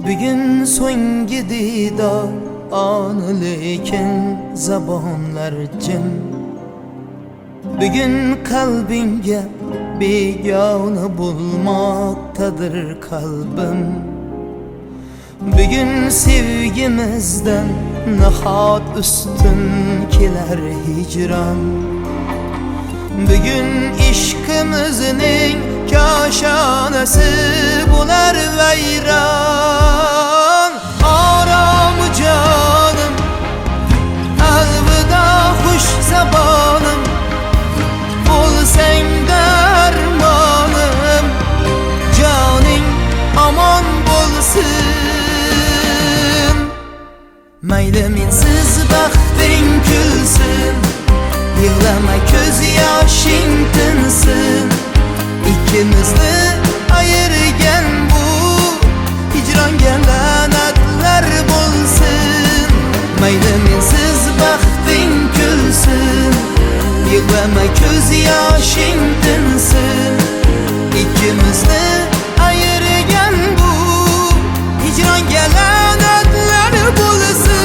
Bugün so'nggi didor anı lekin zabonlar jim. Bugün kalbinga begona bulmaktadır kalbim. Bugün sevgimizden nahot üstün kelar hicran. Bugün ishqimizning koshanasi bo'lar vayron. Orom jonim, alvida xush zabonim, bo'lsang darmonim, joning omon bo'lsin. Mayli mensiz baxting kulsin, yig'lama ko'z yoshing tinsin. İkimizni ayırgan bu hicronga la'natlar bo'lsin. Mayli mensiz baxting kulsin, yig'lama ko'z yoshing tinsin. İkimizni ayırgan bu hicronga la'natlar bo'lsin.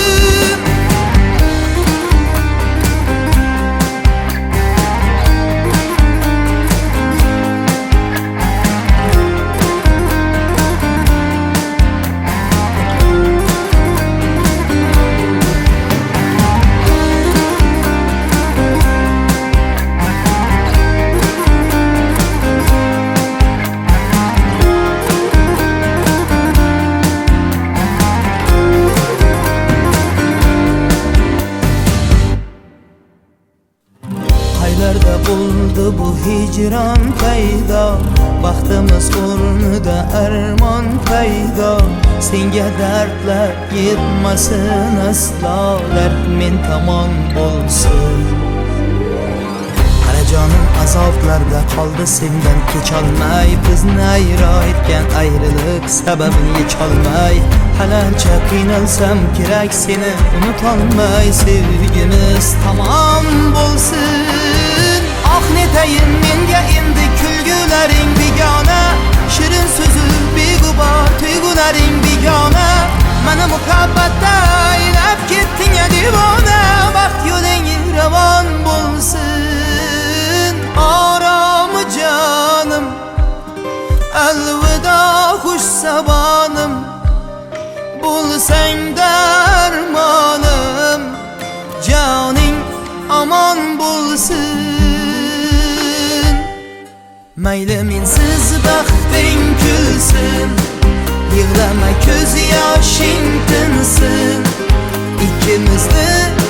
Qaylarda bo'ldi bu hicron paydo, baxtimiz o'rnida armon paydo. Senga dardlar yetmasin aslo, dard men tomon bo'lsin. Qara jonim azoblarda qoldi sendan kecholmay, bizni ayro etgan ayriliq sababini yecholmay. Qalancha qiynalsam kerak seni unutolmay, sevgimiz tamom bo'lsin. Ah netayin menga endi kulgularing begona, shirin so'zi beg'ubor tuyg'ularing begona. Mana muhabbatda aylab ketding ya devona, baxt yo'ling ravon bo'lsin. Orom jonim, alvida xush sabonim, bo'lsang darmonim, joning omon bo'lsin. Mayli mensiz baxting kulsin, yig'lama ko'z yoshing tinsin. Ikkimizni